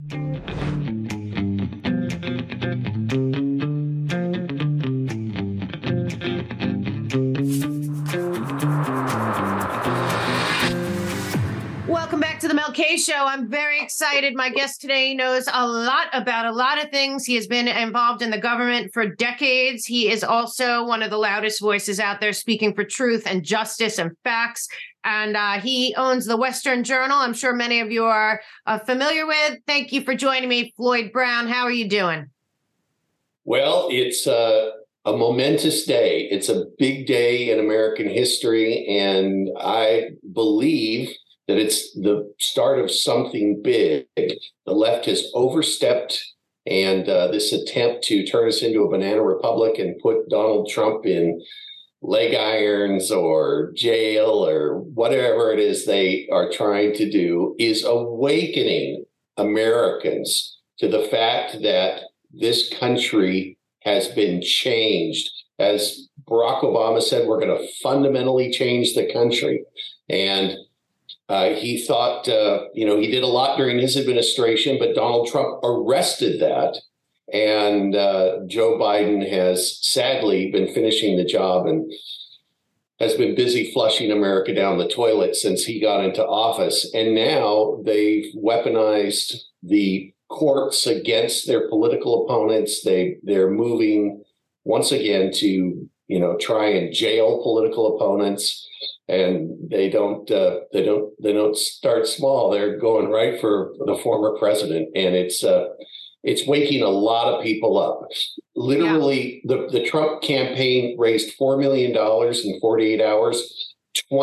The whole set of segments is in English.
Welcome back to the Mel K Show. I'm very excited. My guest today knows a lot about a lot of things. He has been involved in the government for decades. He is also one of the loudest voices out there speaking for truth and justice and facts. And he owns the Western Journal. I'm sure many of you are familiar with. Thank you for joining me, Floyd Brown. How are you doing? Well, it's a momentous day. It's a big day in American history. And I believe that it's the start of something big. The left has overstepped, and this attempt to turn us into a banana republic and put Donald Trump in leg irons or jail or whatever it is they are trying to do is awakening Americans to the fact that this country has been changed. As Barack Obama said, we're going to fundamentally change the country. And he thought, he did a lot during his administration, but Donald Trump arrested that. And Joe Biden has sadly been finishing the job and has been busy flushing America down the toilet since he got into office. And now they've weaponized the courts against their political opponents. They're moving once again to, try and jail political opponents. And they don't start small. They're going right for the former president, and it's waking a lot of people up. Literally, the Trump campaign raised $4 million in 48 hours.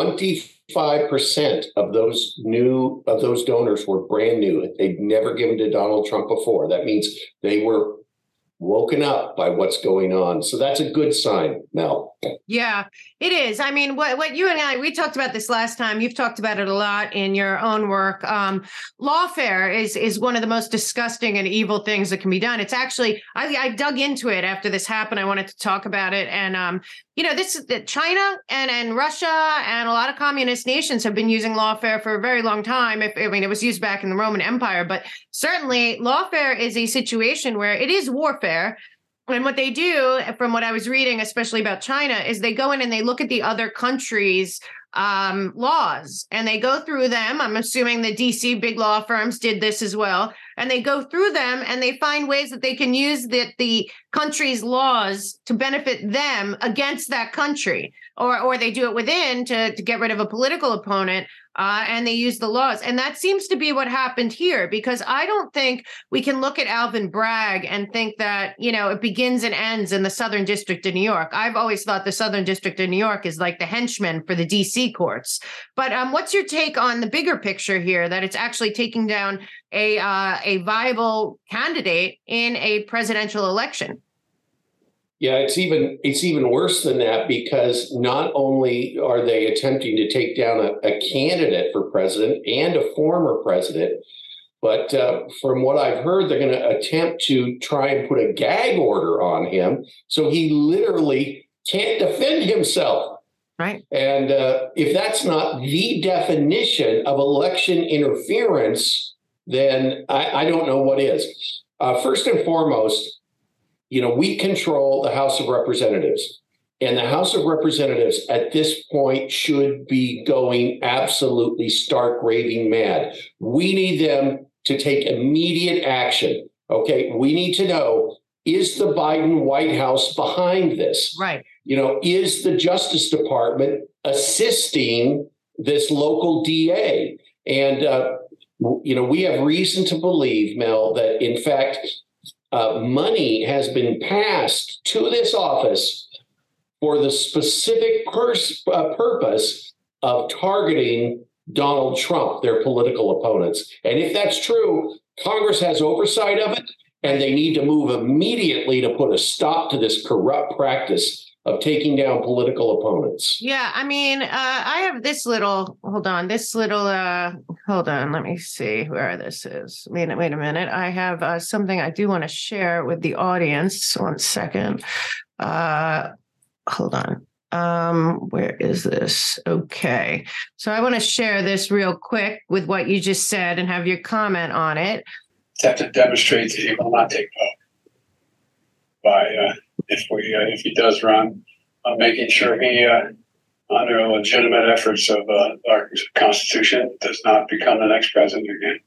25% of those donors were brand new. They'd never given to Donald Trump before. That means they were woken up by what's going on. So that's a good sign, Mel. Yeah, it is. I mean, what you and I, we talked about this last time. You've talked about it a lot in your own work. Lawfare is one of the most disgusting and evil things that can be done. It's actually, I dug into it after this happened. I wanted to talk about it. And, China and Russia and a lot of communist nations have been using lawfare for a very long time. It was used back in the Roman Empire, but certainly lawfare is a situation where it is warfare. And what they do, from what I was reading, especially about China, is they go in and they look at the other countries' laws and they go through them. I'm assuming the DC big law firms did this as well. And they go through them and they find ways that they can use the country's laws to benefit them against that country. Or they do it within to get rid of a political opponent, and they use the laws. And that seems to be what happened here, because I don't think we can look at Alvin Bragg and think that, it begins and ends in the Southern District of New York. I've always thought the Southern District of New York is like the henchman for the DC courts. But what's your take on the bigger picture here, that it's actually taking down a viable candidate in a presidential election? Yeah, it's even worse than that, because not only are they attempting to take down a candidate for president and a former president, but from what I've heard, they're going to attempt to try and put a gag order on him so he literally can't defend himself. Right. And if that's not the definition of election interference, then I don't know what is. First and foremost, we control the House of Representatives, and the House of Representatives at this point should be going absolutely stark raving mad. We need them to take immediate action. Okay, we need to know, is the Biden White House behind this? Right. Is the Justice Department assisting this local DA? And, we have reason to believe, Mel, that in fact, money has been passed to this office for the specific purpose of targeting Donald Trump, their political opponents. And if that's true, Congress has oversight of it, and they need to move immediately to put a stop to this corrupt practice of taking down political opponents. Yeah, I mean, I have this little, hold on, let me see where this is. Wait a minute. I have something I do want to share with the audience. 1 second. Hold on. Where is this? Okay. So I want to share this real quick with what you just said and have your comment on it. have to demonstrate that he will not take power by if he does run, making sure he under legitimate efforts of our Constitution does not become the next president again.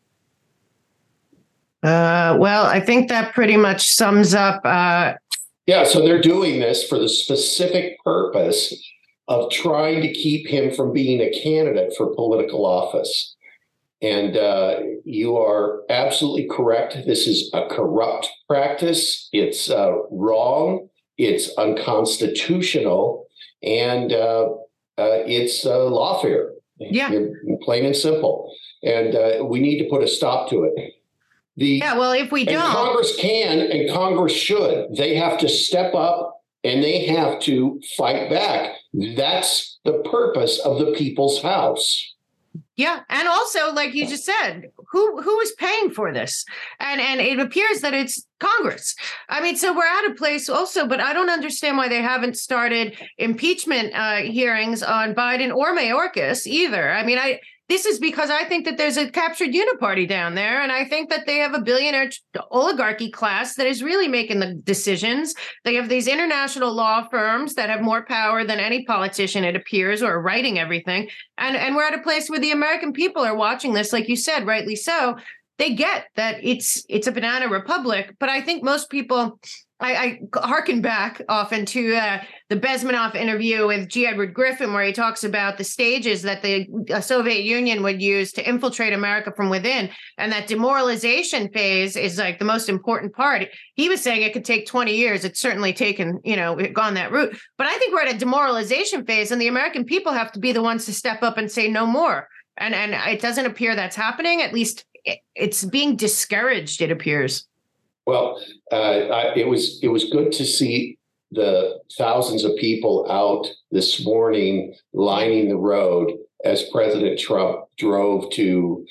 Well, I think that pretty much sums up. Yeah, so they're doing this for the specific purpose of trying to keep him from being a candidate for political office. And you are absolutely correct. This is a corrupt practice. It's wrong. It's unconstitutional. And it's lawfare. Yeah. Plain and simple. And we need to put a stop to it. Well, if we don't. Congress can and Congress should. They have to step up and they have to fight back. That's the purpose of the People's House. Yeah. And also, like you just said, who is paying for this? And it appears that it's Congress. I mean, so we're at a place also, but I don't understand why they haven't started impeachment hearings on Biden or Mayorkas either. I mean, this is because I think that there's a captured uniparty down there, and I think that they have a billionaire oligarchy class that is really making the decisions. They have these international law firms that have more power than any politician, it appears, or writing everything. And we're at a place where the American people are watching this, like you said, rightly so. They get that it's a banana republic, but I think most people. I hearken back often to the Bezmenov interview with G. Edward Griffin, where he talks about the stages that the Soviet Union would use to infiltrate America from within. And that demoralization phase is like the most important part. He was saying it could take 20 years. It's certainly taken, gone that route. But I think we're at a demoralization phase, and the American people have to be the ones to step up and say no more. And it doesn't appear that's happening. At least it's being discouraged, it appears. Well, it was good to see the thousands of people out this morning lining the road as President Trump drove to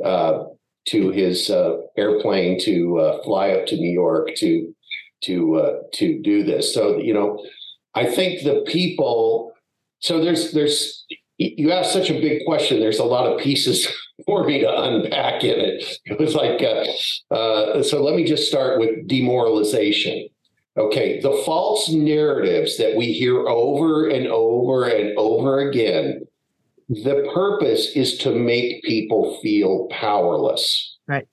his airplane to fly up to New York to do this. So I think the people. So there's you asked such a big question. There's a lot of pieces for me to unpack in it. It was like, so let me just start with demoralization. Okay, the false narratives that we hear over and over and over again, the purpose is to make people feel powerless. Right.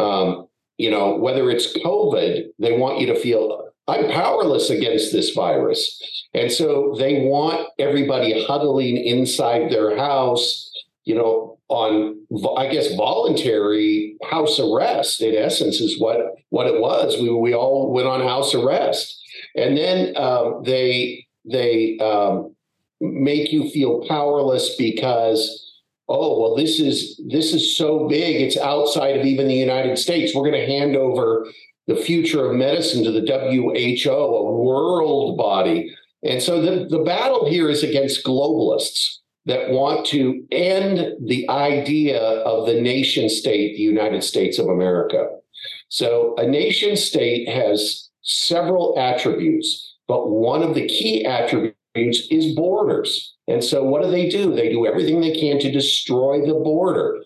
Whether it's COVID, they want you to feel, I'm powerless against this virus. And so they want everybody huddling inside their house, on, I guess, voluntary house arrest, in essence, is what it was. We all went on house arrest. And then they make you feel powerless because, this is so big. It's outside of even the United States. We're going to hand over the future of medicine to the WHO, a world body. And so the battle here is against globalists that want to end the idea of the nation state, the United States of America. So a nation state has several attributes, but one of the key attributes is borders. And so what do? They do everything they can to destroy the border.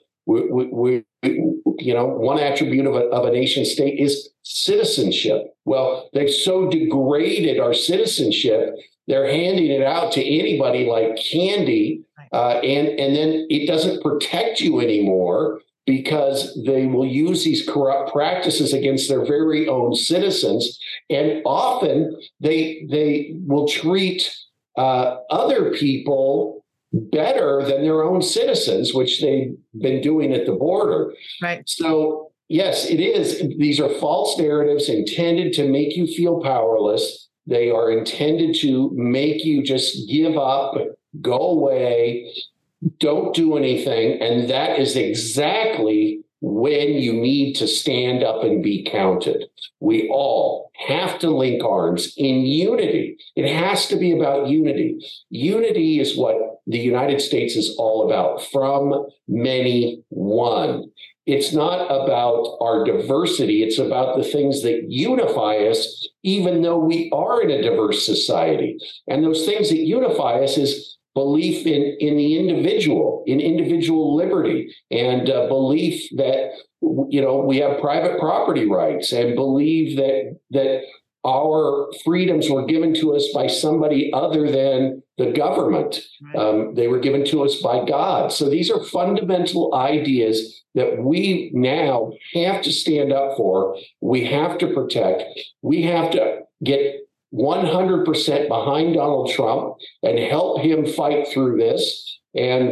One attribute of a nation state is citizenship. Well, they've so degraded our citizenship, they're handing it out to anybody like candy. And then it doesn't protect you anymore because they will use these corrupt practices against their very own citizens. And often they will treat other people better than their own citizens, which they've been doing at the border. Right. So, yes, it is. These are false narratives intended to make you feel powerless. They are intended to make you just give up, go away, don't do anything. And that is exactly when you need to stand up and be counted. We all have to link arms in unity. It has to be about unity. Unity is what the United States is all about. From many, one. It's not about our diversity. It's about the things that unify us, even though we are in a diverse society. And those things that unify us is belief in the individual, in individual liberty, and belief that, we have private property rights, and believe that our freedoms were given to us by somebody other than the government. Right. They were given to us by God. So these are fundamental ideas that we now have to stand up for. We have to protect. We have to get 100% behind Donald Trump and help him fight through this. And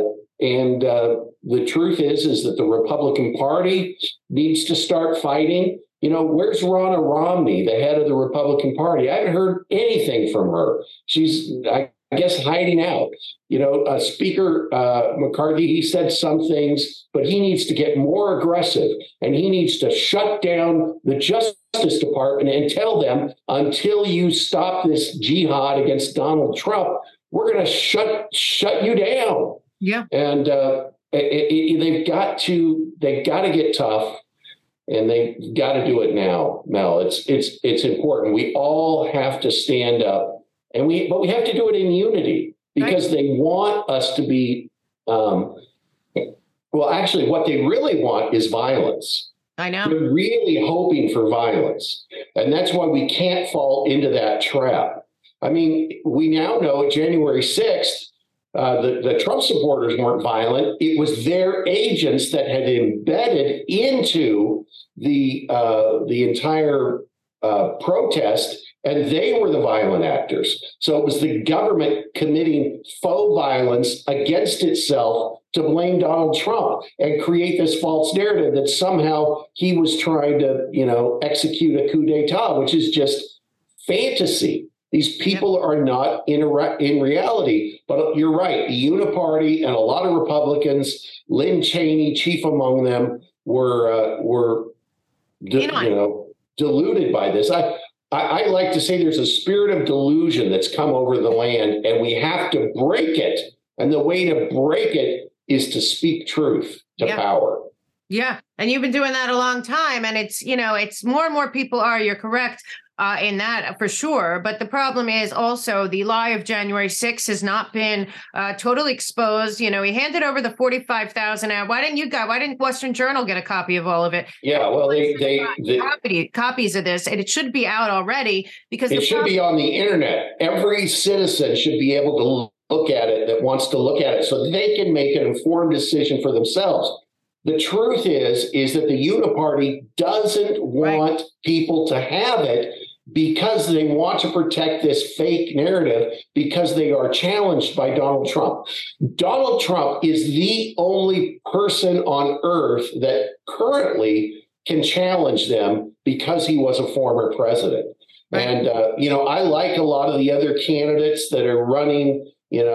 the truth is that the Republican Party needs to start fighting. Where's Ronna Romney, the head of the Republican Party? I haven't heard anything from her. She's, I guess, hiding out. Speaker McCarthy, he said some things, but he needs to get more aggressive, and he needs to shut down the Justice Department and tell them, until you stop this jihad against Donald Trump, we're going to shut you down. Yeah. And they've got to get tough. And they've got to do it now, Mel. It's important. We all have to stand up, but we have to do it in unity, because they want us to be. Actually, what they really want is violence. I know. They're really hoping for violence, and that's why we can't fall into that trap. I mean, we now know January 6th. The Trump supporters weren't violent. It was their agents that had embedded into the entire protest, and they were the violent actors. So it was the government committing faux violence against itself to blame Donald Trump and create this false narrative that somehow he was trying to, execute a coup d'etat, which is just fantasy. These people are not in reality. But you're right. The Uniparty and a lot of Republicans, Lynn Cheney, chief among them, were deluded by this. I like to say there's a spirit of delusion that's come over the land, and we have to break it. And the way to break it is to speak truth to power. Yeah. And you've been doing that a long time. And it's more and more people are, you're correct in that for sure. But the problem is also the lie of January 6th has not been totally exposed. He handed over the 45,000 out. Why didn't Western Journal get a copy of all of it? Yeah, well, copies of this, and it should be out already, because it should be on the internet. Every citizen should be able to look at it that wants to look at it, so they can make an informed decision for themselves. The truth is that the Uniparty doesn't want people to have it, because they want to protect this fake narrative, because they are challenged by Donald Trump. Donald Trump is the only person on earth that currently can challenge them, because he was a former president. Right. And, I like a lot of the other candidates that are running,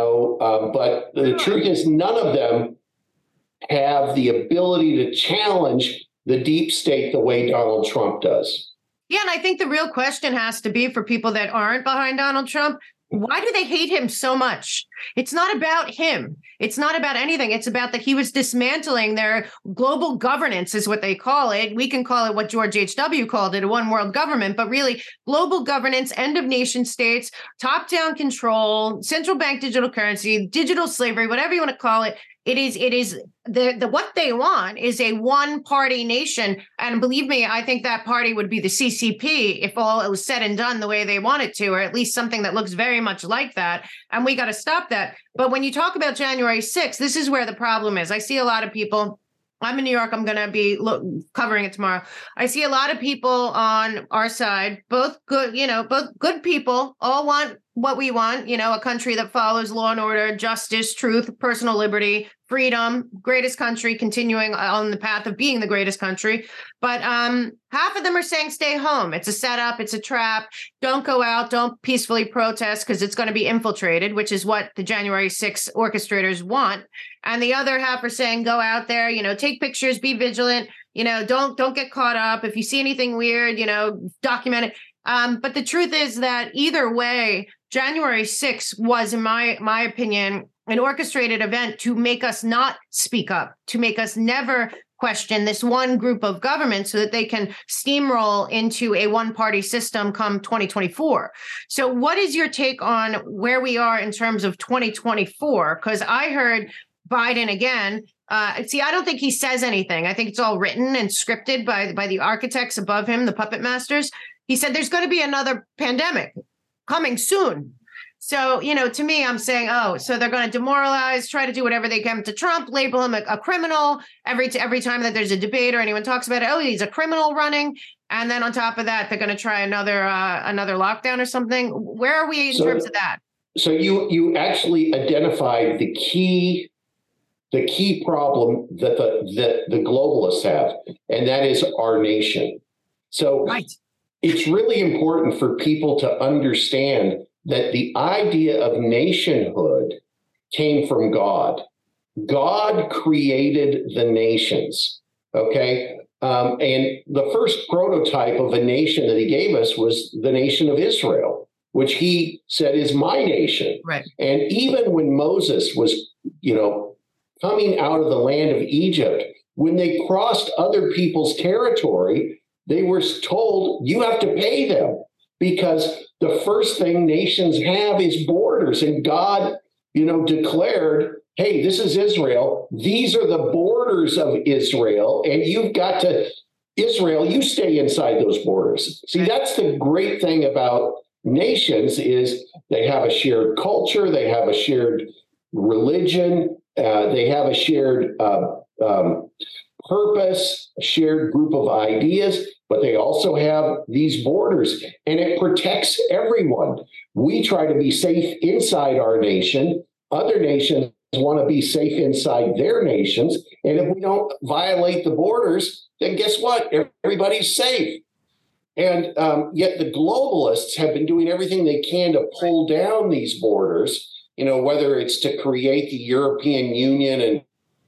but the truth is none of them have the ability to challenge the deep state the way Donald Trump does. Yeah, and I think the real question has to be for people that aren't behind Donald Trump, why do they hate him so much? It's not about him. It's not about anything. It's about that he was dismantling their global governance, is what they call it. We can call it what George H.W. called it, a one world government, but really global governance, end of nation states, top-down control, central bank digital currency, digital slavery, whatever you want to call it. It is the what they want is a one-party nation. And believe me, I think that party would be the CCP if all it was said and done the way they want it to, or at least something that looks very much like that. And we got to stop that. But when you talk about January 6th, this is where the problem is. I see a lot of people. I'm in New York. I'm going to be covering it tomorrow. I see a lot of people on our side, both good people, all want what we want, a country that follows law and order, justice, truth, personal liberty, freedom, greatest country, continuing on the path of being the greatest country. But half of them are saying stay home. It's a setup. It's a trap. Don't go out. Don't peacefully protest, because it's going to be infiltrated, which is what the January 6th orchestrators want. And the other half are saying go out there, take pictures, be vigilant, don't get caught up. If you see anything weird, document it. But the truth is that either way, January 6th was, in my opinion, an orchestrated event to make us not speak up, to make us never question this one group of government so that they can steamroll into a one-party system come 2024. So what is your take on where we are in terms of 2024? Because I heard Biden again. I don't think he says anything. I think it's all written and scripted by the architects above him, the puppet masters. He said there's going to be another pandemic coming soon. So, to me, I'm saying, so they're going to demoralize, try to do whatever they can to Trump, label him a criminal every time that there's a debate or anyone talks about it. He's a criminal running. And then on top of that, they're going to try another lockdown or something. Where are we in terms of that? So you actually identified the key problem that the globalists have, and that is our nation. So right. It's really important for people to understand that the idea of nationhood came from God. God created the nations, okay? And the first prototype of a nation that he gave us was the nation of Israel, which he said is my nation. Right. And even when Moses was, coming out of the land of Egypt, when they crossed other people's territory, they were told, you have to pay them. Because the first thing nations have is borders. And God, declared, hey, this is Israel. These are the borders of Israel. And you've got to, Israel, you stay inside those borders. See, that's the great thing about nations is they have a shared culture. They have a shared religion. They have a shared purpose, a shared group of ideas, but they also have these borders, and it protects everyone. We try to be safe inside our nation. Other nations want to be safe inside their nations. And if we don't violate the borders, then guess what? Everybody's safe. And yet the globalists have been doing everything they can to pull down these borders, whether it's to create the European Union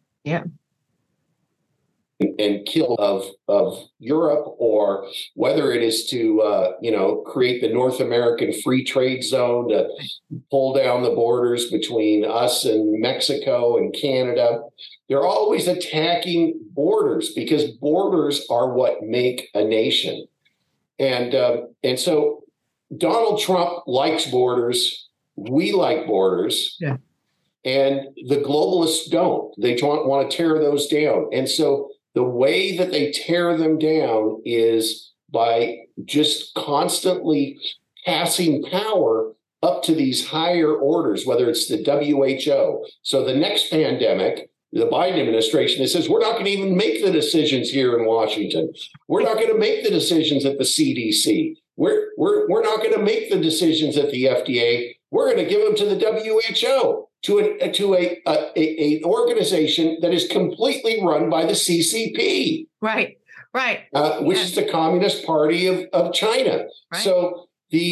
and kill of Europe, or whether it is to, create the North American Free Trade Zone to pull down the borders between us and Mexico and Canada. They're always attacking borders because borders are what make a nation. And so Donald Trump likes borders. We like borders. Yeah. And the globalists don't. They want to tear those down. And so the way that they tear them down is by just constantly passing power up to these higher orders, whether it's the WHO. So the next pandemic, the Biden administration, it says, we're not going to even make the decisions here in Washington. We're not going to make the decisions at the CDC. We're not going to make the decisions at the FDA. We're going to give them to the WHO, to an organization that is completely run by the CCP. Right. Which is the Communist Party of China. Right. So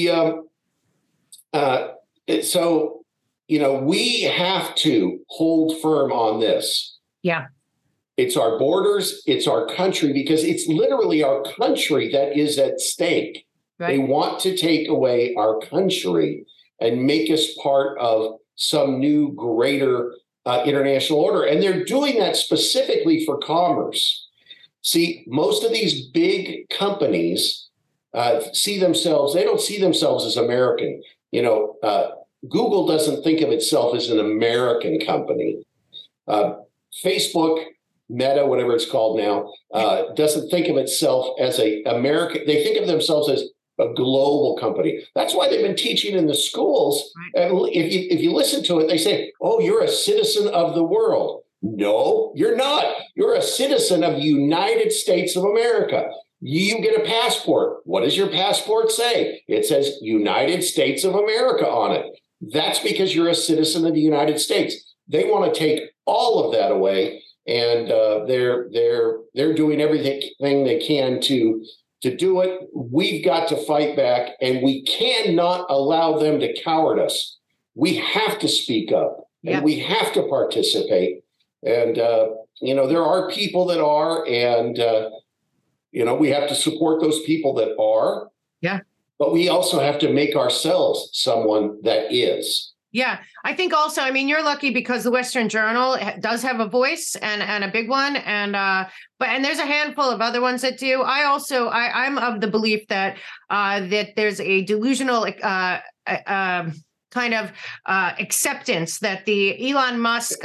we have to hold firm on this. Yeah. It's our borders, it's our country, because it's literally our country that is at stake. Right. They want to take away our country and make us part of some new greater international order. And they're doing that specifically for commerce. See, most of these big companies they don't see themselves as American. Google doesn't think of itself as an American company. Facebook, Meta, whatever it's called now, doesn't think of itself as a American. They think of themselves as a global company. That's why they've been teaching in the schools. Right. If you listen to it, they say, oh, you're a citizen of the world. No, you're not. You're a citizen of the United States of America. You get a passport. What does your passport say? It says United States of America on it. That's because you're a citizen of the United States. They want to take all of that away, and they're doing everything they can to do it. We've got to fight back, and we cannot allow them to coward us. We have to speak up, and we have to participate. And there are people that are, and we have to support those people that are. Yeah. But we also have to make ourselves someone that is. Yeah, I think also, I mean, you're lucky because the Western Journal does have a voice and a big one. And there's a handful of other ones that do. I'm of the belief that that there's a delusional kind of acceptance that the Elon Musk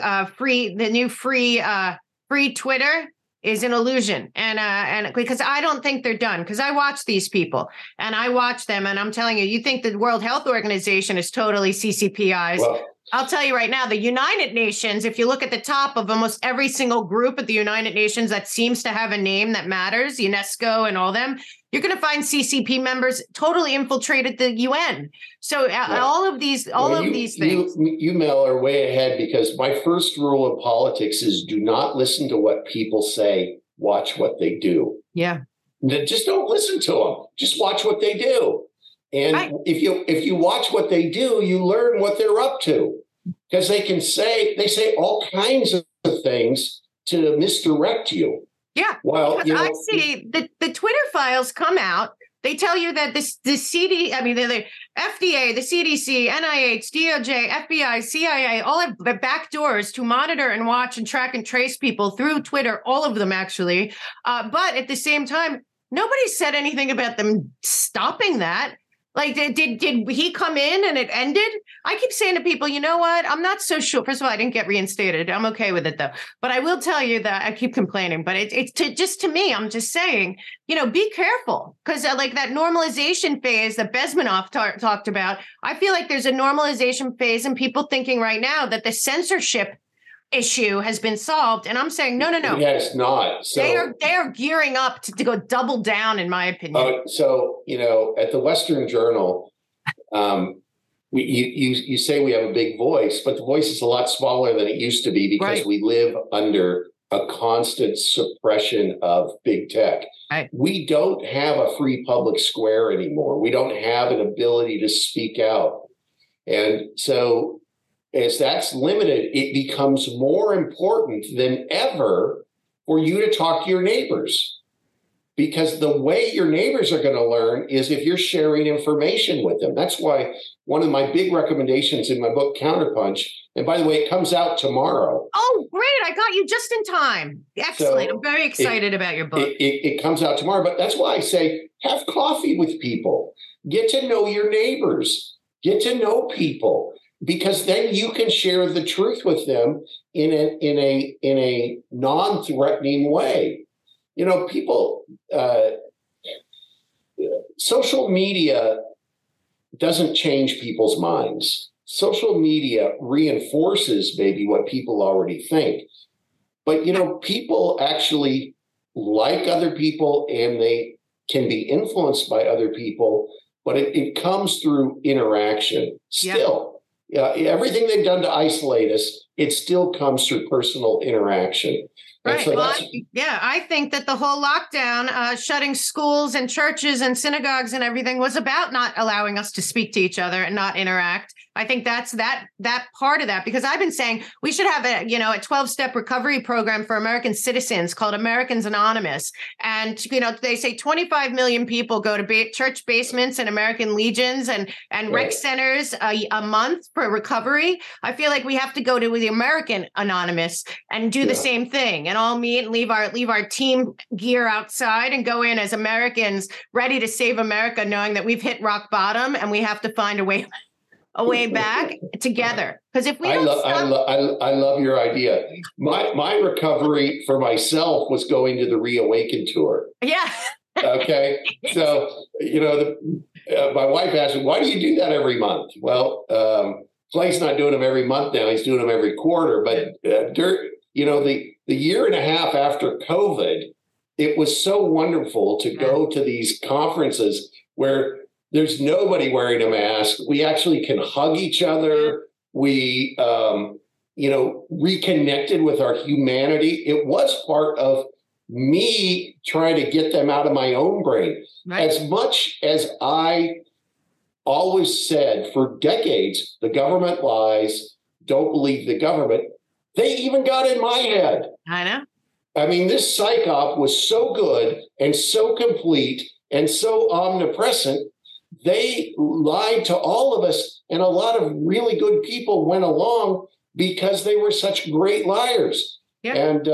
free Twitter is an illusion. And because I don't think they're done, because I watch these people and I watch them and I'm telling you, you think the World Health Organization is totally CCPIs. Well, I'll tell you right now, the United Nations, if you look at the top of almost every single group at the United Nations that seems to have a name that matters, UNESCO and all them, you're going to find CCP members totally infiltrated the UN. So all of these things. You, Mel, are way ahead, because my first rule of politics is do not listen to what people say. Watch what they do. Yeah. Just don't listen to them. Just watch what they do. And if you watch what they do, you learn what they're up to, because they say all kinds of things to misdirect you. Yeah. Well, I see the Twitter files come out. They tell you that the FDA, the CDC, NIH, DOJ, FBI, CIA, all have back doors to monitor and watch and track and trace people through Twitter, all of them actually. But at the same time, nobody said anything about them stopping that. Like, did he come in and it ended? I keep saying to people, you know what? I'm not so sure. First of all, I didn't get reinstated. I'm okay with it, though. But I will tell you that I keep complaining. But it's to me, I'm just saying, be careful. Because like that normalization phase that Bezmenov talked about, I feel like there's a normalization phase and people thinking right now that the censorship issue has been solved, and I'm saying no. Yeah, it's not. So they are gearing up to go double down, in my opinion. So at the Western Journal, you say we have a big voice, but the voice is a lot smaller than it used to be, because we live under a constant suppression of big tech. Right. We don't have a free public square anymore. We don't have an ability to speak out, and so, as that's limited, it becomes more important than ever for you to talk to your neighbors, because the way your neighbors are going to learn is if you're sharing information with them. That's why one of my big recommendations in my book, Counterpunch, and by the way, it comes out tomorrow. Oh, great. I got you just in time. Excellent. So I'm very excited about your book. It comes out tomorrow, but that's why I say have coffee with people. Get to know your neighbors. Get to know people. Because then you can share the truth with them in a non-threatening way. People, social media doesn't change people's minds. Social media reinforces maybe what people already think. But, people actually like other people and they can be influenced by other people, but it comes through interaction still. Yeah, everything they've done to isolate us, it still comes through personal interaction. Right. So I think that the whole lockdown, shutting schools and churches and synagogues and everything was about not allowing us to speak to each other and not interact. I think that's that part of that, because I've been saying we should have a 12-step recovery program for American citizens called Americans Anonymous. And, they say 25 million people go to church basements and American Legions and rec centers a month for recovery. I feel like we have to go to the American Anonymous and do the same thing, and all meet and leave our team gear outside and go in as Americans ready to save America, knowing that we've hit rock bottom and we have to find a way back together. Because if we I love your idea. My recovery for myself was going to the Reawaken tour. Yeah. Okay. So, my wife asked me, why do you do that every month? Well, Clay's not doing them every month now. He's doing them every quarter. But, the year and a half after COVID, it was so wonderful to go to these conferences where there's nobody wearing a mask. We actually can hug each other. We, reconnected with our humanity. It was part of me trying to get them out of my own brain. Right. As much as I always said for decades, the government lies, don't believe the government, they even got in my head. I know. I mean, this psych op was so good and so complete and so omnipresent they lied to all of us. And a lot of really good people went along because they were such great liars. Yep. And,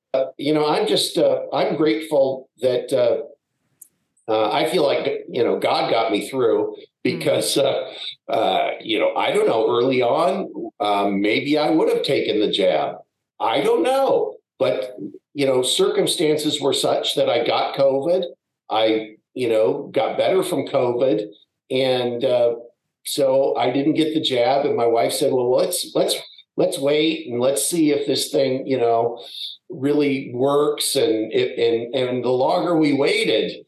I'm grateful that I feel like, God got me through because, I don't know, early on, maybe I would have taken the jab. I don't know. But, circumstances were such that I got COVID. I, got better from COVID. And so I didn't get the jab. And my wife said, well, let's wait and let's see if this thing, really works. And the longer we waited,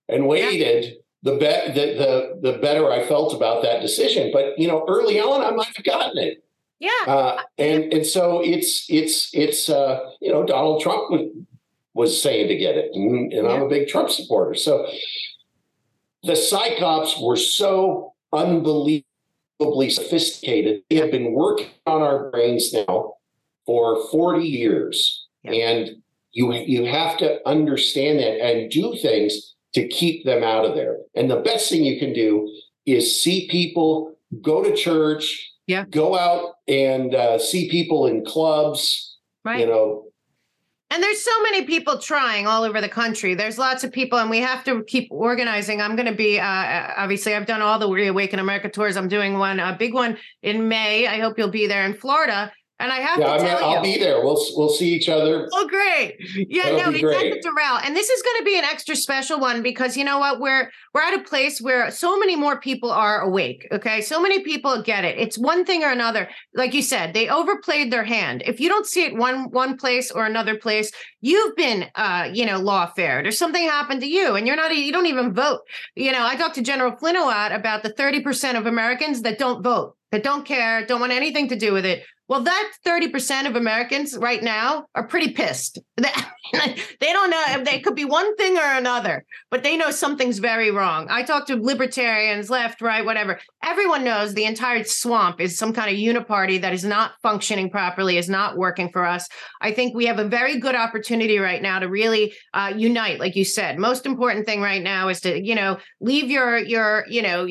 the better I felt about that decision. But early on, I might have gotten it. Yeah. And so it's Donald Trump was saying to get it, and I'm a big Trump supporter. So the psyops were so unbelievably sophisticated. They have been working on our brains now for 40 years, and you have to understand that and do things to keep them out of there. And the best thing you can do is see people, go to church, go out and see people in clubs, right. And there's so many people trying all over the country. There's lots of people, and we have to keep organizing. I'm going to be, obviously, I've done all the Reawaken America tours. I'm doing a big one in May. I hope you'll be there in Florida. And I have to tell you, I'll be there. We'll see each other. Oh, great. Yeah, That'll be great. It's at the Doral. And this is going to be an extra special one because you know what? We're at a place where so many more people are awake. Okay. So many people get it. It's one thing or another. Like you said, they overplayed their hand. If you don't see it one place or another place, you've been, lawfared or something happened to you and you don't even vote. I talked to General Flynn a lot about the 30% of Americans that don't vote, that don't care, don't want anything to do with it. Well, that 30% of Americans right now are pretty pissed. They don't know. They could be one thing or another, but they know something's very wrong. I talk to libertarians, left, right, whatever. Everyone knows the entire swamp is some kind of uniparty that is not functioning properly, is not working for us. I think we have a very good opportunity right now to really unite, like you said. Most important thing right now is to, leave your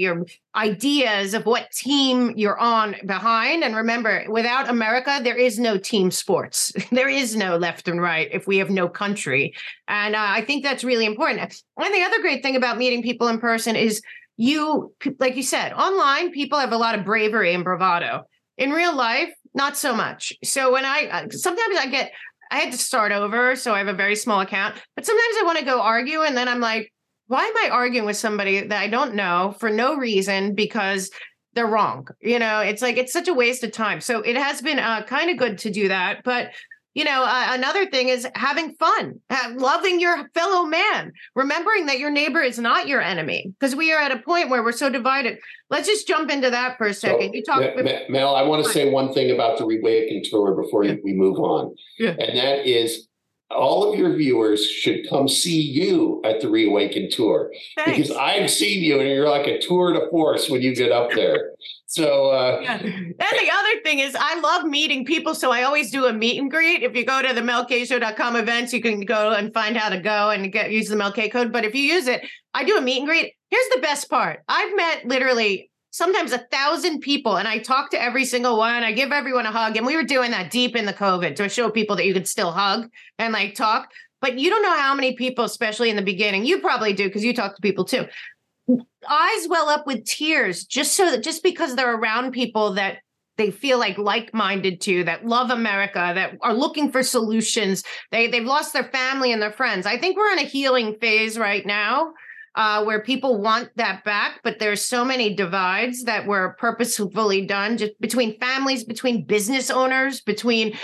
ideas of what team you're on behind. And remember, without America, there is no team sports. There is no left and right if we have no country. And I think that's really important. And the other great thing about meeting people in person is like you said, online, people have a lot of bravery and bravado. In real life, not so much. So when sometimes I had to start over, so I have a very small account, but sometimes I want to go argue. And then I'm like, why am I arguing with somebody that I don't know for no reason because they're wrong? It's like, it's such a waste of time. So it has been kind of good to do that. But, another thing is having fun, loving your fellow man, remembering that your neighbor is not your enemy, because we are at a point where we're so divided. Let's just jump into that for a second. Mel, I want to say one thing about the Reawaken Tour before we move on. Yeah. And that is, all of your viewers should come see you at the Reawaken Tour. Thanks. Because I've seen you and you're like a tour de force when you get up there. So, And the other thing is I love meeting people. So I always do a meet and greet. If you go to the melkshow.com events, you can go and find how to go and use the Mel K code. But if you use it, I do a meet and greet. Here's the best part. I've met literally sometimes 1,000 people, and I talk to every single one. I give everyone a hug. And we were doing that deep in the COVID to show people that you could still hug and talk. But you don't know how many people, especially in the beginning, you probably do because you talk to people too. Eyes well up with tears just because they're around people that they feel like-minded to, that love America, that are looking for solutions. They've lost their family and their friends. I think we're in a healing phase right now. Where people want that back, but there's so many divides that were purposefully done just between families, between business owners, between,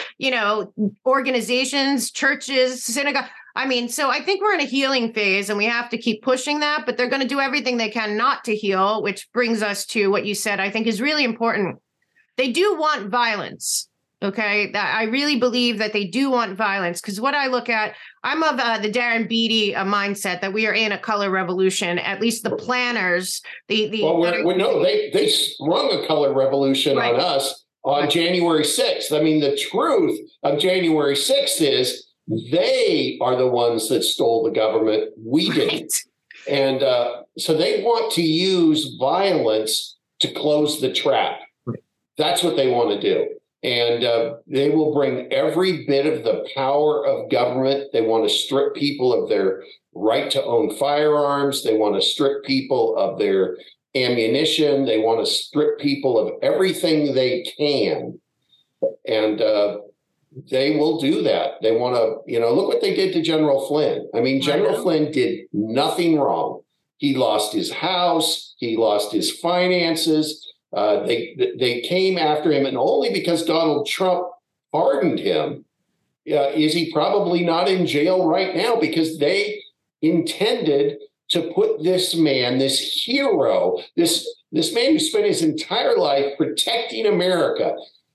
organizations, churches, synagogue. So I think we're in a healing phase and we have to keep pushing that, but they're going to do everything they can not to heal, which brings us to what you said, I think is really important. They do want violence. Okay, I really believe that they do want violence because what I look at, I'm of the Darren Beattie mindset that we are in a color revolution. At least the planners, they sprung a color revolution on us on January 6th. The truth of January 6th is they are the ones that stole the government. We didn't. And so they want to use violence to close the trap. That's what they want to do. And they will bring every bit of the power of government. They want to strip people of their right to own firearms. They want to strip people of their ammunition. They want to strip people of everything they can. And they will do that. They want to, look what they did to General Flynn. I mean, General Flynn did nothing wrong. He lost his house. He lost his finances. They came after him, and only because Donald Trump pardoned him is he probably not in jail right now, because they intended to put this man, this hero, this man who spent his entire life protecting America,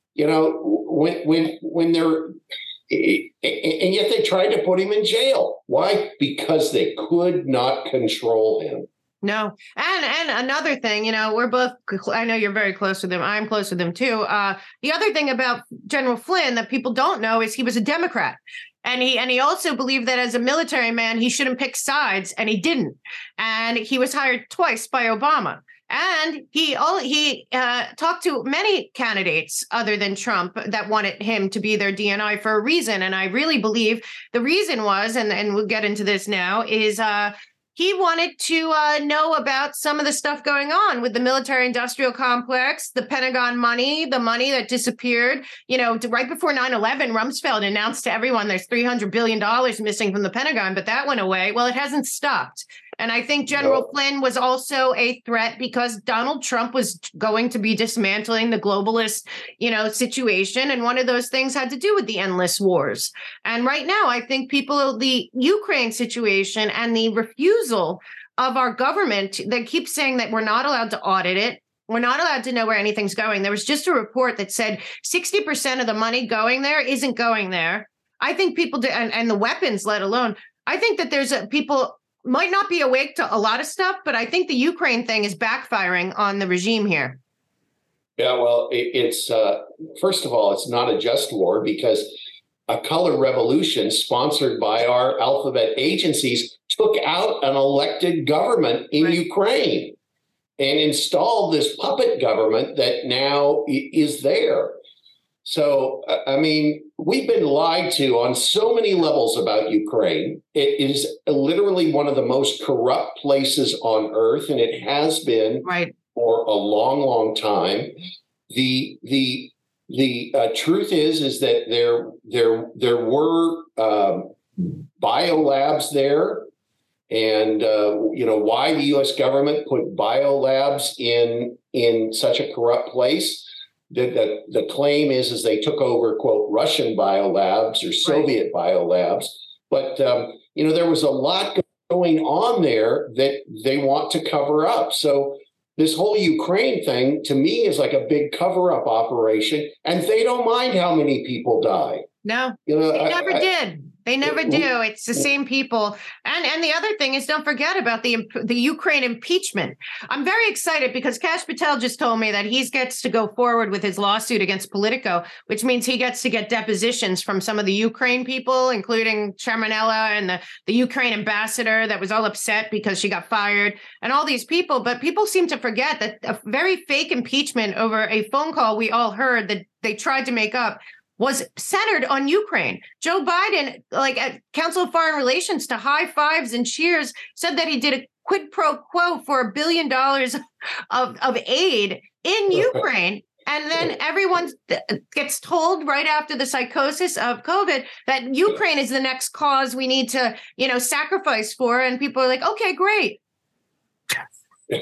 when they're, and yet they tried to put him in jail. Why? Because they could not control him. No. And another thing, we're both, I know you're very close with him. I'm close with him too. The other thing about General Flynn that people don't know is he was a Democrat. And he also believed that as a military man, he shouldn't pick sides, and he didn't. And he was hired twice by Obama. And he talked to many candidates other than Trump that wanted him to be their DNI for a reason. And I really believe the reason was, and we'll get into this now, is he wanted to know about some of the stuff going on with the military industrial complex, the Pentagon money, the money that disappeared. Right before 9/11, Rumsfeld announced to everyone there's $300 billion missing from the Pentagon, but that went away. Well, it hasn't stopped. And I think General Flynn was also a threat because Donald Trump was going to be dismantling the globalist, situation. And one of those things had to do with the endless wars. And right now, I think the Ukraine situation and the refusal of our government, they keep saying that we're not allowed to audit it. We're not allowed to know where anything's going. There was just a report that said 60% of the money going there isn't going there. I think people do, and the weapons, let alone. I think that people might not be awake to a lot of stuff, but I think the Ukraine thing is backfiring on the regime here. Yeah, well, it's first of all, it's not a just war, because a color revolution sponsored by our alphabet agencies took out an elected government in Ukraine and installed this puppet government that now is there. So, I mean, we've been lied to on so many levels about Ukraine. It is literally one of the most corrupt places on earth, and it has been for a long, long time. The truth is that there were biolabs there, and why the U.S. government put biolabs in such a corrupt place. The claim is they took over, quote, Russian biolabs or Soviet biolabs. But, there was a lot going on there that they want to cover up. So this whole Ukraine thing, to me, is like a big cover-up operation. And they don't mind how many people die. No, they never did. They never do. It's the same people. And the other thing is, don't forget about the Ukraine impeachment. I'm very excited because Kash Patel just told me that he gets to go forward with his lawsuit against Politico, which means he gets to get depositions from some of the Ukraine people, including Chamanella and the Ukraine ambassador that was all upset because she got fired and all these people. But people seem to forget that a very fake impeachment over a phone call we all heard that they tried to make up was centered on Ukraine. Joe Biden, at Council of Foreign Relations, to high fives and cheers, said that he did a quid pro quo for $1 billion of aid in Ukraine. And then everyone gets told right after the psychosis of COVID that Ukraine is the next cause we need to, sacrifice for. And people are like, okay, great. You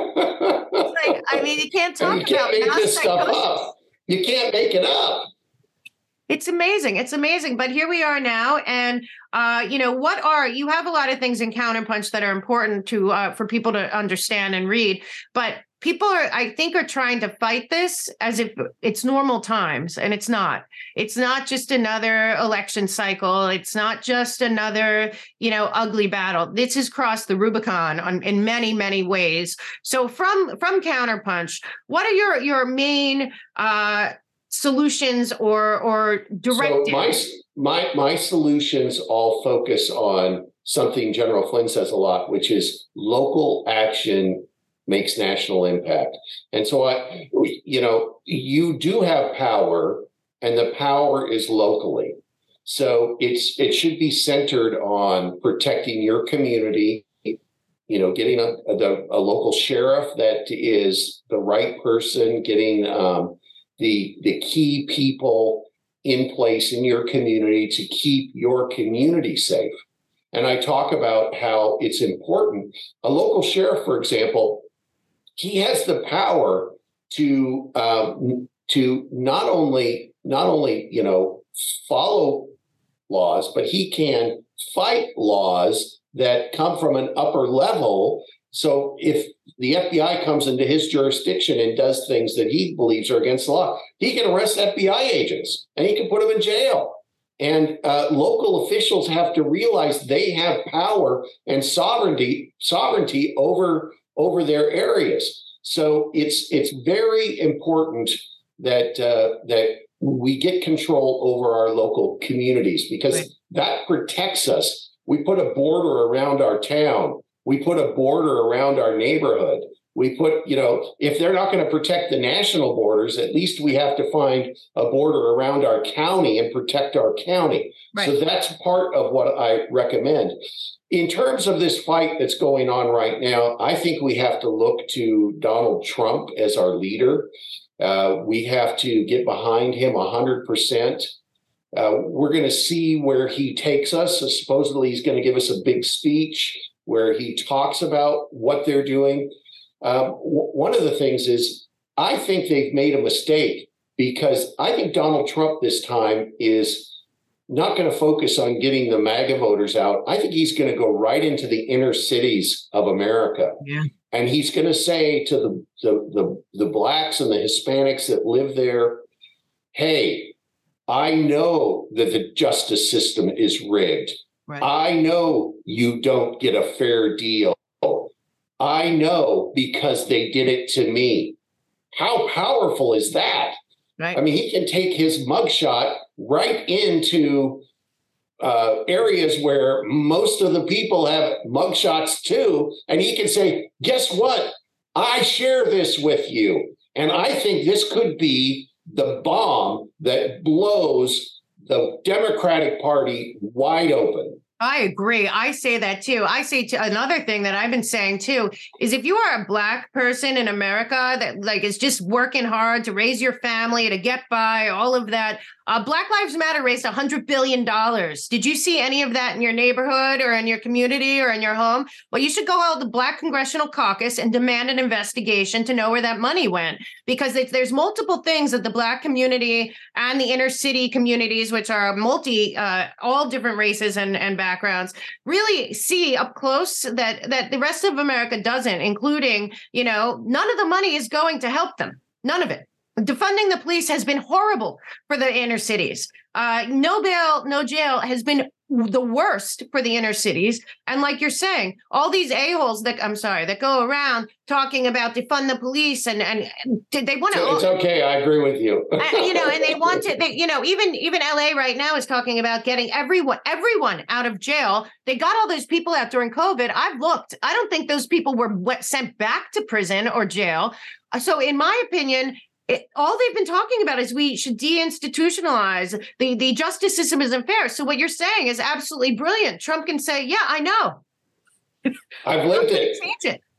can't talk about this stuff up. You can't make it up. It's amazing. It's amazing. But here we are now. And, you have a lot of things in Counterpunch that are important for people to understand and read. But people I think are trying to fight this as if it's normal times. And it's not. It's not just another election cycle. It's not just another, ugly battle. This has crossed the Rubicon in many, many ways. So from Counterpunch, what are your main solutions or directives? So my solutions all focus on something General Flynn says a lot, which is local action makes national impact. And so you do have power, and the power is locally. So it should be centered on protecting your community, getting a local sheriff that is the right person, getting the key people in place in your community to keep your community safe. And I talk about how it's important. A local sheriff, for example, he has the power to not only follow laws, but he can fight laws that come from an upper level. So if the FBI comes into his jurisdiction and does things that he believes are against the law, he can arrest FBI agents and he can put them in jail. And local officials have to realize they have power and sovereignty over their areas. So it's very important that we get control over our local communities, because that protects us. We put a border around our town. We put a border around our neighborhood. We put, if they're not going to protect the national borders, at least we have to find a border around our county and protect our county. Right. So that's part of what I recommend. In terms of this fight that's going on right now, I think we have to look to Donald Trump as our leader. We have to get behind him 100%. We're going to see where he takes us. So supposedly he's going to give us a big speech where he talks about what they're doing. One of the things is I think they've made a mistake, because I think Donald Trump this time is not going to focus on getting the MAGA voters out. I think he's going to go right into the inner cities of America. Yeah. And he's going to say to the blacks and the Hispanics that live there, hey, I know that the justice system is rigged. Right. I know you don't get a fair deal. I know because they did it to me. How powerful is that? Right. I mean, he can take his mugshot right into areas where most of the people have mugshots too. And he can say, guess what? I share this with you. And I think this could be the bomb that blows the Democratic Party wide open. I agree. I say that too. I say another thing that I've been saying too is, if you are a black person in America that is just working hard to raise your family, to get by, all of that, Black Lives Matter raised $100 billion. Did you see any of that in your neighborhood or in your community or in your home? Well, you should go out to the Black Congressional Caucus and demand an investigation to know where that money went, because there's multiple things that the Black community and the inner city communities, which are all different races and backgrounds, really see up close that the rest of America doesn't, including, none of the money is going to help them. None of it. Defunding the police has been horrible for the inner cities. No bail, no jail has been the worst for the inner cities. And like you're saying, all these a-holes that go around talking about defund the police and they want to. It's okay. I agree with you. And they want to. Even LA right now is talking about getting everyone out of jail. They got all those people out during COVID. I've looked. I don't think those people were sent back to prison or jail. So in my opinion, all they've been talking about is we should deinstitutionalize. The justice system isn't fair. So what you're saying is absolutely brilliant. Trump can say, yeah, I know. I've lived it. Change it.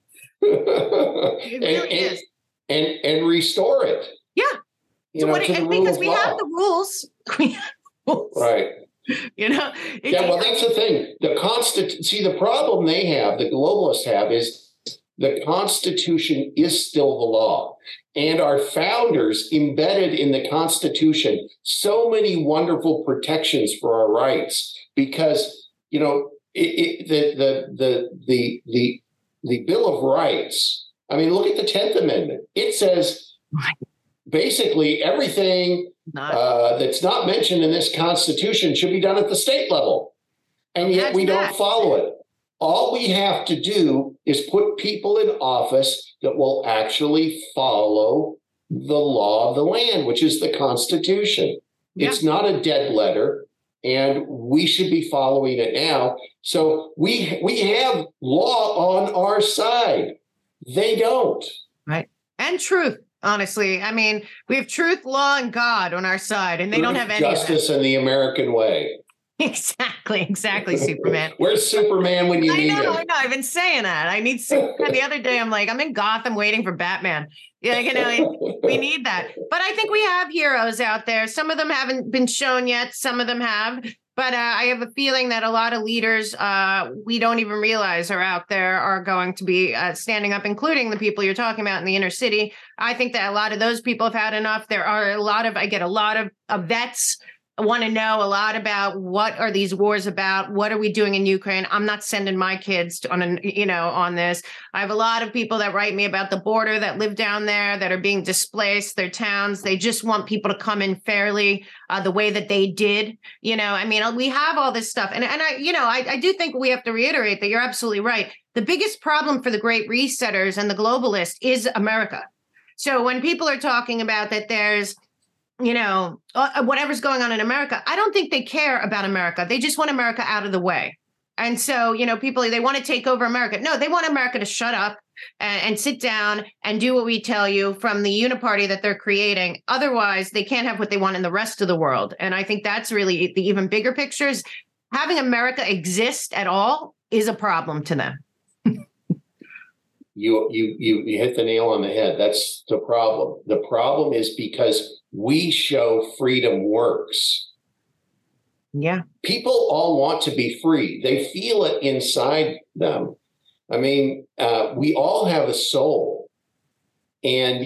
It really is. And restore it. Yeah. Because we have the rules. Right. Well, that's the thing. The problem they have, the globalists have, is the Constitution is still the law. And our founders embedded in the Constitution so many wonderful protections for our rights, because the Bill of Rights. I mean, look at the 10th Amendment. It says basically everything that's not mentioned in this Constitution should be done at the state level, and yet we don't follow it. All we have to do is put people in office that will actually follow the law of the land, which is the Constitution. Yeah. It's not a dead letter. and we should be following it now. So we have law on our side. They don't. Right. And truth, honestly. I mean, we have truth, law, and God on our side, and they don't have any justice in the American way. Exactly, Superman. Where's Superman when you need him? I know. I've been saying that. I need Superman. The other day, I'm like, I'm in Gotham waiting for Batman. Yeah, we need that. But I think we have heroes out there. Some of them haven't been shown yet. Some of them have. But I have a feeling that a lot of leaders we don't even realize are out there are going to be standing up, including the people you're talking about in the inner city. I think that a lot of those people have had enough. There are I get a lot of vets. I want to know a lot about what are these wars about? What are we doing in Ukraine? I'm not sending my kids on this. I have a lot of people that write me about the border that live down there that are being displaced, their towns. They just want people to come in fairly the way that they did. We have all this stuff. And I do think we have to reiterate that you're absolutely right. The biggest problem for the great resetters and the globalists is America. So when people are talking about that there's whatever's going on in America, I don't think they care about America. They just want America out of the way. And so, people, they want to take over America. No, they want America to shut up and sit down and do what we tell you from the uniparty that they're creating. Otherwise, they can't have what they want in the rest of the world. And I think that's really the even bigger picture is having America exist at all is a problem to them. You hit the nail on the head. That's the problem. The problem is because we show freedom works. Yeah. People all want to be free. They feel it inside them. I mean, we all have a soul, and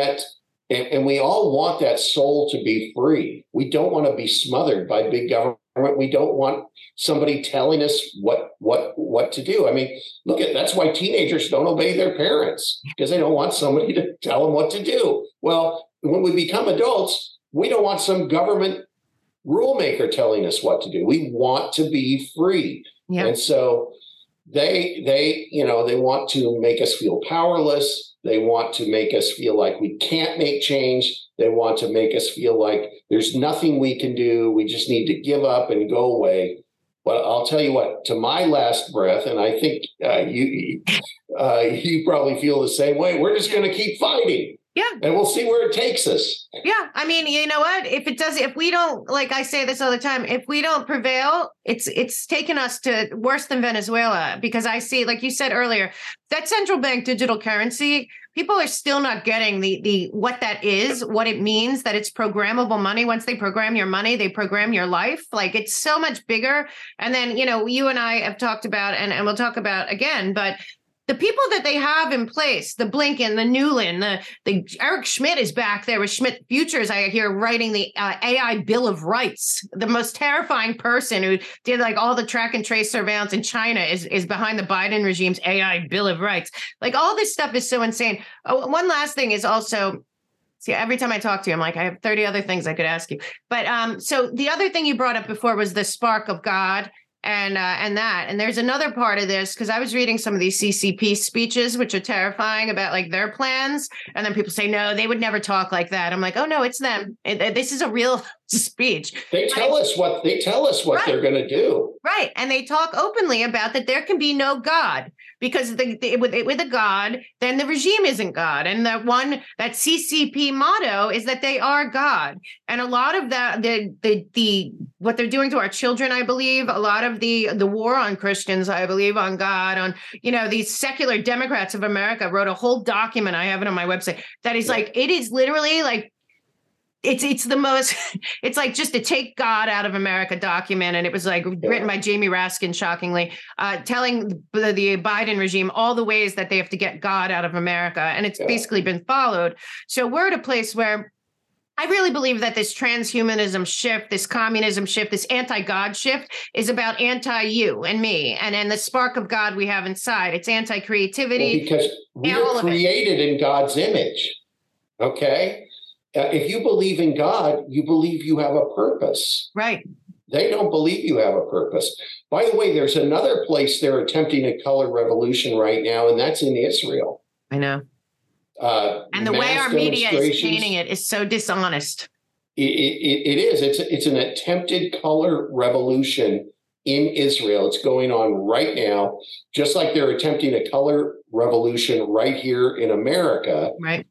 we all want that soul to be free. We don't want to be smothered by big government. We don't want somebody telling us what to do. I mean, that's why teenagers don't obey their parents, because they don't want somebody to tell them what to do. Well, when we become adults, we don't want some government rule maker telling us what to do. We want to be free. Yeah. And so they want to make us feel powerless. They want to make us feel like we can't make change. They want to make us feel like there's nothing we can do. We just need to give up and go away. But I'll tell you what, to my last breath, and I think you probably feel the same way, we're just going to keep fighting. Yeah. And we'll see where it takes us. Yeah. I mean, you know what? If we don't, like I say this all the time, if we don't prevail, it's taken us to worse than Venezuela, because I see, like you said earlier, that central bank digital currency, people are still not getting the what that is, what it means, that it's programmable money. Once they program your money, they program your life. Like, it's so much bigger. And then, you and I have talked about, and we'll talk about again, but the people that they have in place, the Blinken, the Newland, the Eric Schmidt is back there with Schmidt Futures, I hear, writing the AI Bill of Rights. The most terrifying person who did like all the track and trace surveillance in China is behind the Biden regime's AI Bill of Rights. Like, all this stuff is so insane. Oh, one last thing is also, see, every time I talk to you, I'm like, I have 30 other things I could ask you. But so the other thing you brought up before was the spark of God. And there's another part of this, because I was reading some of these CCP speeches, which are terrifying, about like their plans. And then people say, no, they would never talk like that. I'm like, oh, no, it's them. This is a real speech. They tell us what right. They're going to do. Right. And they talk openly about that there can be no God, because with a God, then the regime isn't God. And that CCP motto is that they are God. And a lot of that, the what they're doing to our children, I believe, a lot of the war on Christians, I believe, on God, on, these secular Democrats of America wrote a whole document. I have it on my website that is like, it is literally like, it's the most, it's like just to take God out of America document. And it was like written by Jamie Raskin, shockingly, telling the Biden regime all the ways that they have to get God out of America. And it's basically been followed. So we're at a place where I really believe that this transhumanism shift, this communism shift, this anti-God shift is about anti-you and me. And the spark of God we have inside. It's anti-creativity. Well, because we are created in God's image. Okay? If you believe in God, you believe you have a purpose. Right. They don't believe you have a purpose. By the way, there's another place they're attempting a color revolution right now, and that's in Israel. I know. And the way our media is painting it is so dishonest. It is. It's an attempted color revolution in Israel. It's going on right now, just like they're attempting a color revolution right here in America. Right.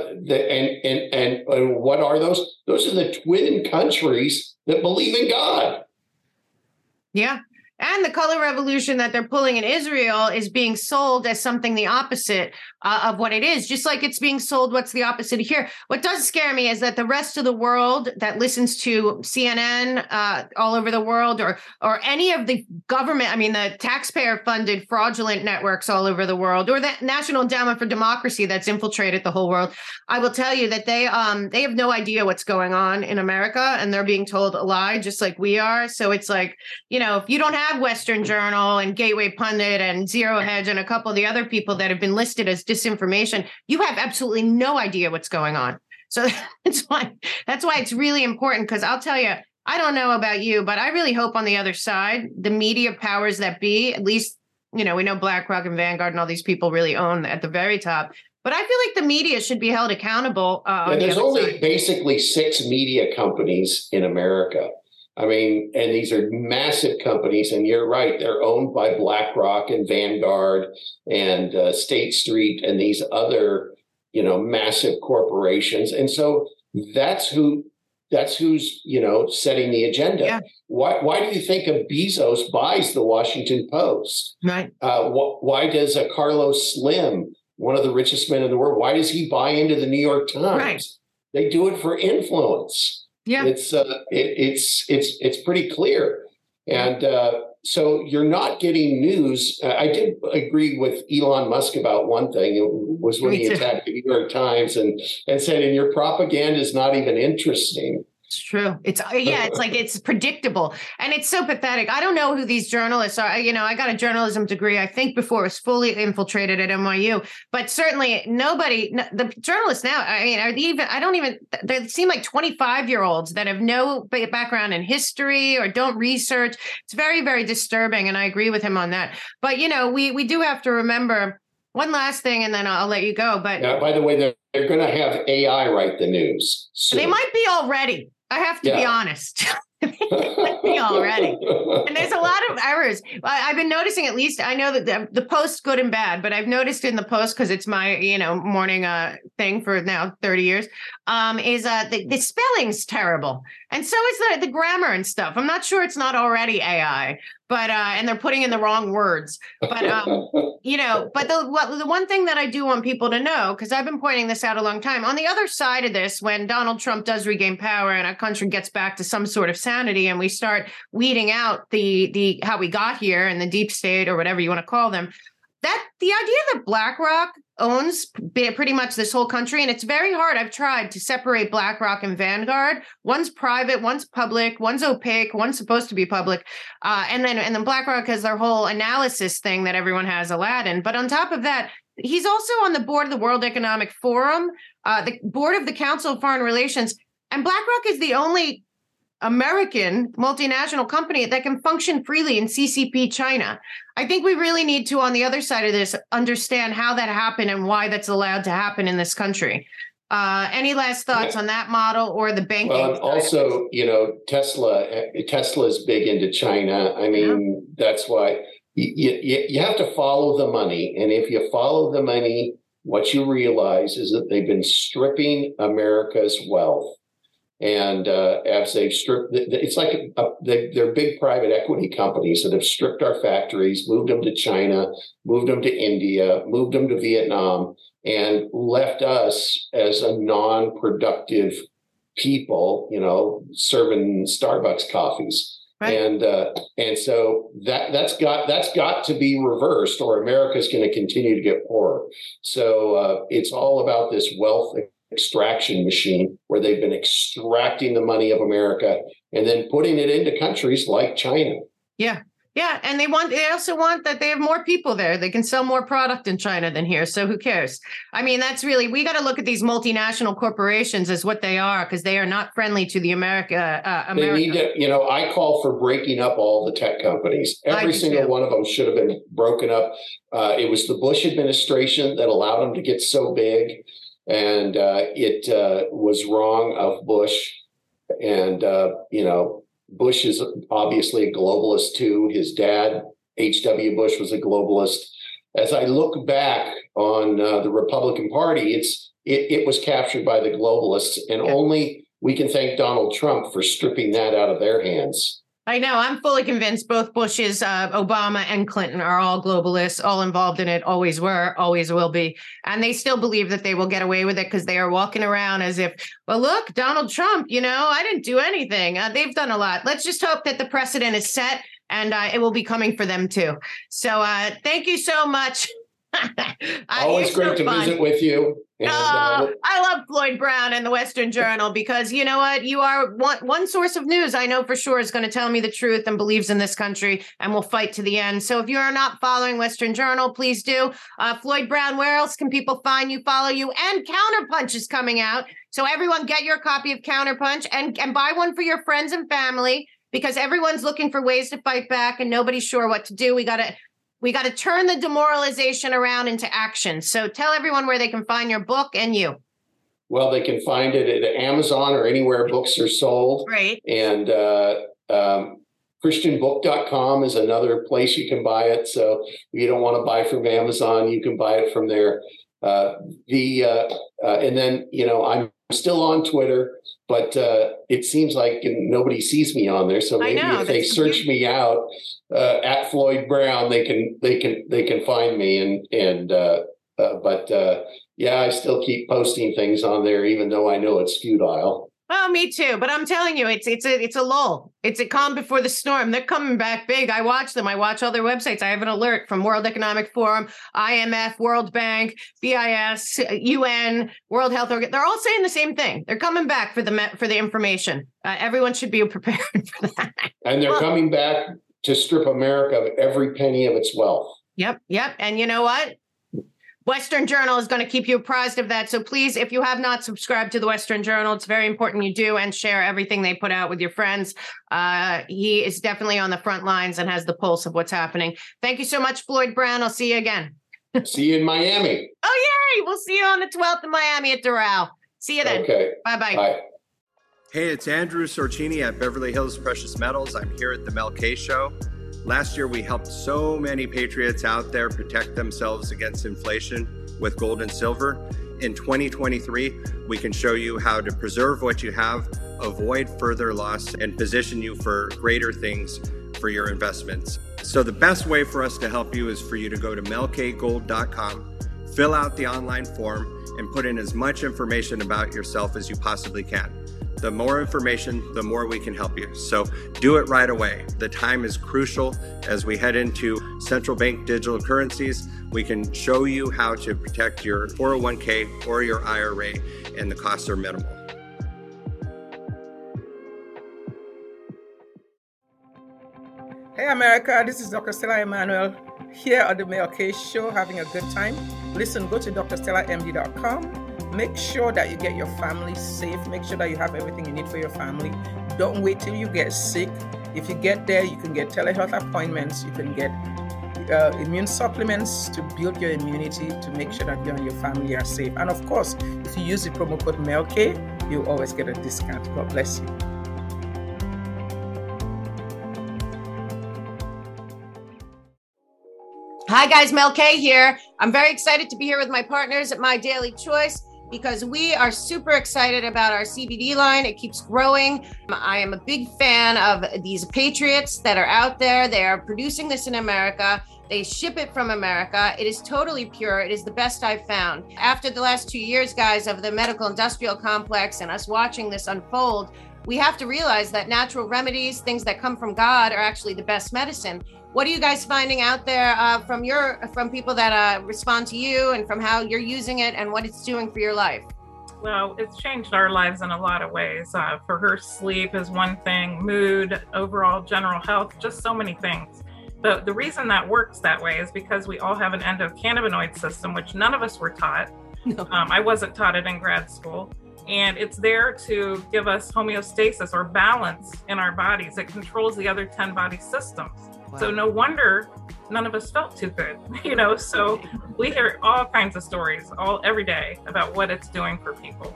And what are those? Those are the twin countries that believe in God. Yeah. And the color revolution that they're pulling in Israel is being sold as something the opposite of what it is, just like it's being sold what's the opposite of here. What does scare me is that the rest of the world that listens to CNN all over the world, or any of the government, I mean, the taxpayer-funded fraudulent networks all over the world, or the National Endowment for Democracy that's infiltrated the whole world, I will tell you that they have no idea what's going on in America, and they're being told a lie just like we are. So it's like, if you don't have Western Journal and Gateway Pundit and Zero Hedge and a couple of the other people that have been listed as disinformation, you have absolutely no idea what's going on. So that's why it's really important, because I'll tell you, I don't know about you, but I really hope on the other side, the media powers that be, at least, we know BlackRock and Vanguard and all these people really own at the very top. But I feel like the media should be held accountable. There's only basically 6 media companies in America. I mean, and these are massive companies, and you're right, they're owned by BlackRock and Vanguard and State Street and these other, massive corporations. And so that's who's, setting the agenda. Yeah. Why do you think Bezos buys the Washington Post? Right. Why does Carlos Slim, one of the richest men in the world, why does he buy into the New York Times? Right. They do it for influence. Yeah, it's pretty clear, and so you're not getting news. I did agree with Elon Musk about one thing. It was when he attacked the New York Times and said, "And your propaganda is not even interesting." It's true. It's like it's predictable, and it's so pathetic. I don't know who these journalists are. I got a journalism degree, I think, before it was fully infiltrated at NYU, but certainly the journalists now, they seem like 25-year-olds that have no background in history or don't research. It's very, very disturbing. And I agree with him on that. But, we do have to remember one last thing, and then I'll let you go. But by the way, they're going to have AI write the news soon. They might be already. I have to be honest. Me already. And there's a lot of errors. I've been noticing, at least I know that the Post, good and bad, but I've noticed in the Post, because it's my, morning thing for now 30 years, is the spelling's terrible. And so is the grammar and stuff. I'm not sure it's not already AI, but and they're putting in the wrong words. But but the one thing that I do want people to know, because I've been pointing this out a long time, on the other side of this, when Donald Trump does regain power and our country gets back to some sort of sanity, and we start weeding out the how we got here and the deep state, or whatever you want to call them, that the idea that BlackRock owns pretty much this whole country, and it's very hard. I've tried to separate BlackRock and Vanguard. One's private, one's public, one's opaque, one's supposed to be public, and then BlackRock has their whole analysis thing that everyone has, Aladdin. But on top of that, he's also on the board of the World Economic Forum, the board of the Council of Foreign Relations, and BlackRock is the only American multinational company that can function freely in CCP China. I think we really need to, on the other side of this, understand how that happened and why that's allowed to happen in this country. Any last thoughts on that model or the banking? Well, also, Tesla's big into China. I mean, that's why you have to follow the money. And if you follow the money, what you realize is that they've been stripping America's wealth. And as they've stripped, it's like they're big private equity companies that have stripped our factories, moved them to China, moved them to India, moved them to Vietnam, and left us as a non-productive people, serving Starbucks coffees. Right. And so that's got to be reversed, or America's going to continue to get poorer. So it's all about this wealth extraction machine where they've been extracting the money of America and then putting it into countries like China. Yeah. Yeah. And they also want that they have more people there. They can sell more product in China than here. So who cares? I mean, that's really, we got to look at these multinational corporations as what they are, because they are not friendly to the America. They need to, I call for breaking up all the tech companies. Every single one of them should have been broken up. It was the Bush administration that allowed them to get so big. And it was wrong of Bush And, Bush is obviously a globalist too. His dad, H.W. Bush, was a globalist. As I look back on the Republican Party, it was captured by the globalists, and only we can thank Donald Trump for stripping that out of their hands. I know. I'm fully convinced both Bushes, Obama, and Clinton are all globalists, all involved in it, always were, always will be. And they still believe that they will get away with it because they are walking around as if, well, look, Donald Trump, I didn't do anything. They've done a lot. Let's just hope that the precedent is set and it will be coming for them, too. So thank you so much. Always great to visit with you. And, I love Floyd Brown and the Western Journal because you know what? You are one source of news I know for sure is going to tell me the truth and believes in this country and will fight to the end. So if you are not following Western Journal, please do. Floyd Brown, where else can people find you, follow you? And Counterpunch is coming out. So everyone get your copy of Counterpunch and buy one for your friends and family because everyone's looking for ways to fight back and nobody's sure what to do. We got to turn the demoralization around into action. So tell everyone where they can find your book and you. Well, they can find it at Amazon or anywhere books are sold. Great. And ChristianBook.com is another place you can buy it. So if you don't want to buy from Amazon, you can buy it from there. And then, I'm still on Twitter, but it seems like nobody sees me on there. So maybe if they search me out at Floyd Brown, they can find me. I still keep posting things on there, even though I know it's futile. Well, me too. But I'm telling you, it's a lull. It's a calm before the storm. They're coming back big. I watch them. I watch all their websites. I have an alert from World Economic Forum, IMF, World Bank, BIS, UN, World Health Organization. They're all saying the same thing. They're coming back for the information. Everyone should be prepared for that. And they're coming back to strip America of every penny of its wealth. Yep. And you know what? Western Journal is going to keep you apprised of that. So please, if you have not subscribed to the Western Journal, it's very important you do and share everything they put out with your friends. He is definitely on the front lines and has the pulse of what's happening. Thank you so much, Floyd Brown. I'll see you again. See you in Miami. Oh, yay. We'll see you on the 12th in Miami at Doral. See you then. Okay. Bye-bye. Bye. Hey, it's Andrew Sorcini at Beverly Hills Precious Metals. I'm here at the Mel K Show. Last year, we helped so many patriots out there protect themselves against inflation with gold and silver. In 2023, we can show you how to preserve what you have, avoid further loss, and position you for greater things for your investments. So the best way for us to help you is for you to go to melkgold.com, fill out the online form, and put in as much information about yourself as you possibly can. The more information, the more we can help you. So do it right away. The time is crucial as we head into central bank digital currencies. We can show you how to protect your 401k or your IRA, and the costs are minimal. Hey America, this is Dr. Stella Emanuel here at the Mel K Show, having a good time. Listen, go to drstellamd.com. Make sure that you get your family safe. Make sure that you have everything you need for your family. Don't wait till you get sick. If you get there, you can get telehealth appointments. You can get immune supplements to build your immunity to make sure that you and your family are safe. And of course, if you use the promo code MELK, you'll always get a discount. God bless you. Hi guys, Mel K here. I'm very excited to be here with my partners at My Daily Choice because we are super excited about our CBD line. It keeps growing. I am a big fan of these patriots that are out there. They are producing this in America. They ship it from America. It is totally pure. It is the best I've found. After the last 2 years, guys, of the medical industrial complex and us watching this unfold, we have to realize that natural remedies, things that come from God, are actually the best medicine. What are you guys finding out there from people that respond to you and from how you're using it and what it's doing for your life? Well, it's changed our lives in a lot of ways. For her, sleep is one thing, mood, overall general health, just so many things. But the reason that works that way is because we all have an endocannabinoid system, which none of us were taught. No. I wasn't taught it in grad school. And it's there to give us homeostasis or balance in our bodies. It controls the other 10 body systems. Wow. So no wonder none of us felt too good, so we hear all kinds of stories every day about what it's doing for people.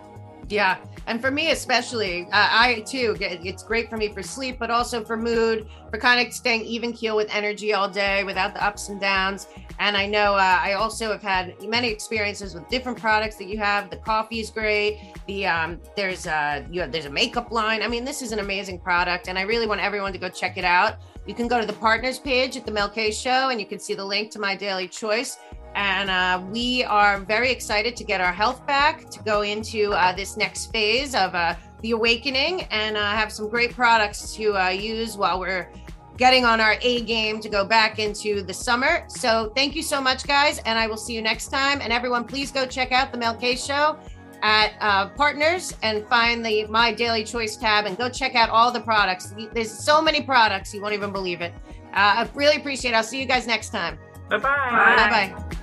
Yeah. And for me, especially, I too, it's great for me for sleep, but also for mood, for kind of staying even keel with energy all day without the ups and downs. And I know I also have had many experiences with different products that you have. The coffee is great. There's a makeup line. I mean, this is an amazing product, and I really want everyone to go check it out. You can go to the partners page at the Mel K Show, and you can see the link to My Daily Choice. And we are very excited to get our health back, to go into this next phase of the awakening, and have some great products to use while we're getting on our A game to go back into the summer. So thank you so much, guys. And I will see you next time. And everyone, please go check out the Mel K Show at Partners and find the My Daily Choice tab and go check out all the products. There's so many products, you won't even believe it. I really appreciate it. I'll see you guys next time. Bye-bye. Bye-bye.